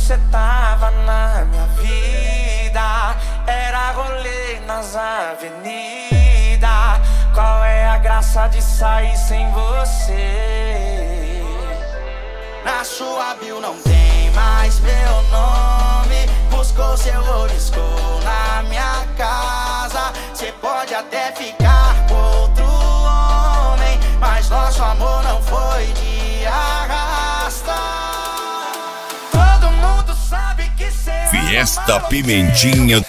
cê tava na minha vida, era rolê nas avenidas. Qual é a graça de sair sem você? Na sua bio não tem mais meu nome. Buscou seu oliscou na minha casa. Cê pode até ficar com outro homem, mas nosso amor não foi de arrasta. Todo mundo sabe que cê Fiesta Pimentinha.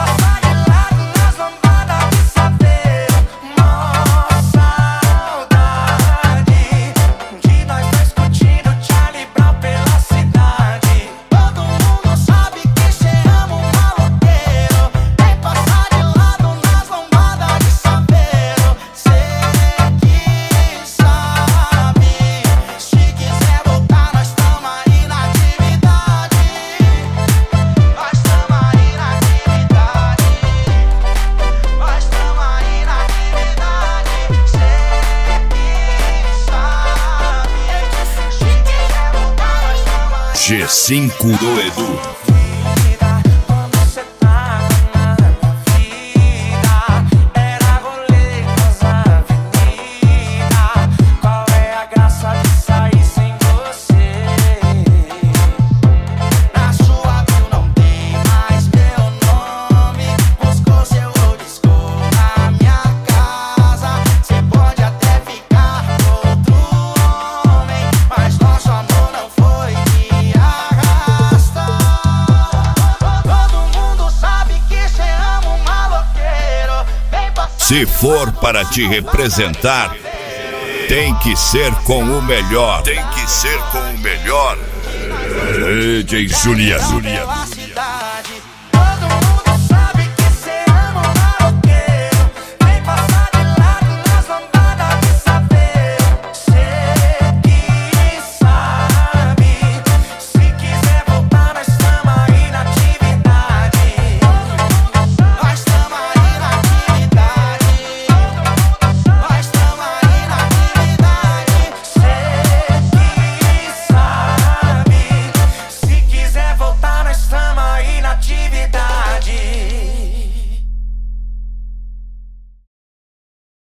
G5 do Edu. Se for para te representar, tem que ser com o melhor. Tem que ser com o melhor. DJ Juliano.